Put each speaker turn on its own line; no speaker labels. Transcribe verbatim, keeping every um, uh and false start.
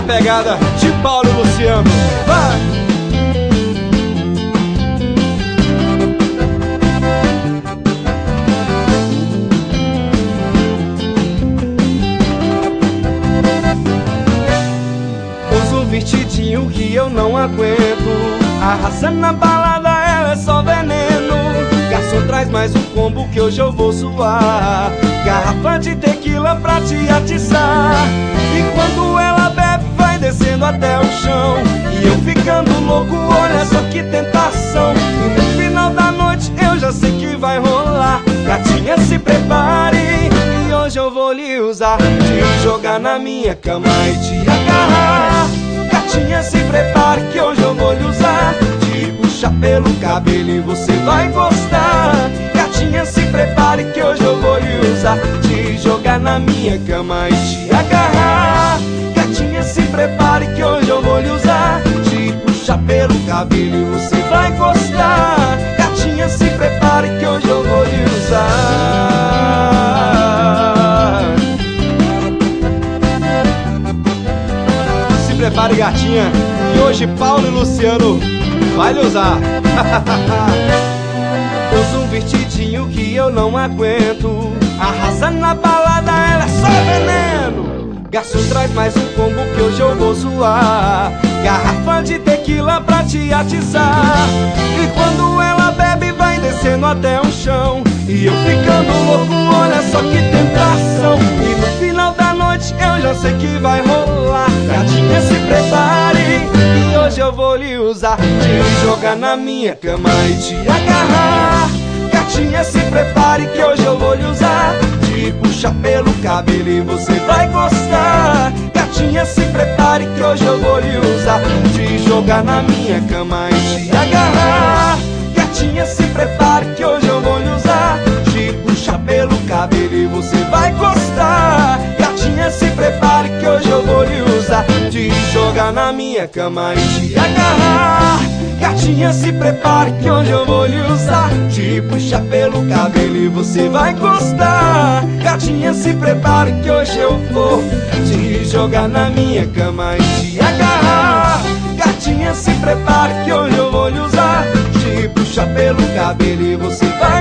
pegada de Paulo e Luciano. Vai! Uso um vestidinho que eu não aguento, arrasando na balada ela é só veneno. Garçom, traz mais um combo que hoje eu vou suar, garrafa de tequila pra te atiçar. E quando ela bebe vai descendo até o chão, e eu ficando louco, olha só que tentação. E no final da noite eu já sei que vai rolar. Gatinha, se prepare, e hoje eu vou lhe usar, te jogar na minha cama e te agarrar. Gatinha, se prepare que hoje eu vou lhe usar, te puxar pelo cabelo e você vai gostar. Gatinha, se prepare que hoje eu vou lhe usar, te jogar na minha cama e te agarrar. Gatinha, se prepare que hoje eu vou lhe usar, te puxar pelo cabelo e você vai gostar. Gatinha, se prepare que hoje eu vou lhe usar. Se prepare, gatinha, que hoje Paulo e Luciano vai lhe usar. Uso um vestidinho que eu não aguento, arrasa na balada, ela é só veneno. Garçom, traz mais um combo que hoje eu vou zoar, garrafa de tequila pra te atiçar. E quando ela bebe vai descendo até o chão, e eu ficando louco, olha só que tentação. E no final da noite eu já sei que vai rolar. Gatinha, se prepare, e hoje eu vou lhe usar, te jogar na minha cama e te agarrar. Gatinha, se prepare que hoje eu vou lhe usar, te puxar pelo cabelo e você vai gostar. Gatinha, se prepare que hoje eu vou lhe usar, te jogar na minha cama e te agarrar. Gatinha, se prepare que hoje eu vou lhe usar, te puxar pelo cabelo e você vai gostar. Gatinha, se prepare que hoje eu vou lhe usar, te jogar na minha cama e te agarrar. Gatinha, se prepare que hoje eu vou lhe usar, te puxar pelo cabelo e você vai gostar. Gatinha, se prepare que hoje eu vou te jogar na minha cama e te agarrar. Gatinha, se prepare que hoje eu vou lhe usar, te puxar pelo cabelo e você vai